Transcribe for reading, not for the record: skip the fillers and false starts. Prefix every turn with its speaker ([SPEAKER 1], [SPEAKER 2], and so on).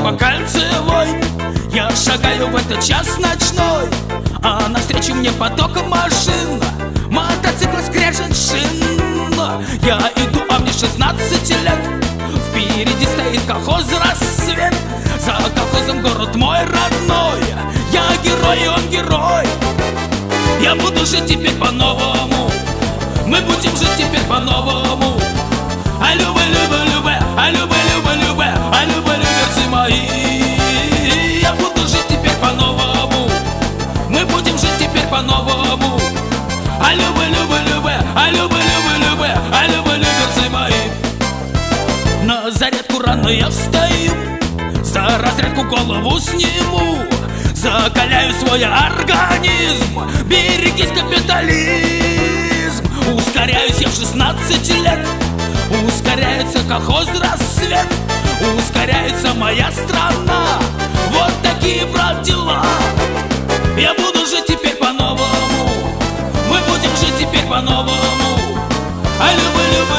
[SPEAKER 1] по Кольцевой. Я шагаю в этот час ночной, а навстречу мне поток машин, мотоцикл скрежет шин. Я иду, а мне 16 лет. Впереди стоит колхоз «Рассвет». За колхозом город мой родной. Я герой, и он герой. Я буду жить теперь по-новому. Мы будем жить теперь по-новому. А любэ, любэ, любэ, а любэ, любэ, любэ, а любэ, люберцы мои. Я буду жить теперь по-новому. Мы будем жить теперь по-новому. А любэ, любэ, любэ, а любэ, любэ, любэ, а любэ, люберцы мои. На зарядку рано я встаю, за разрядку голову сниму, закаляю свой организм. Берегись, капитализм. Ускоряюсь я в 16 лет. Ускоряется колхоз «Рассвет». Ускоряется моя страна. Вот такие, брат, дела. Я буду жить теперь по-новому. Мы будем жить теперь по-новому. А любэ, любэ,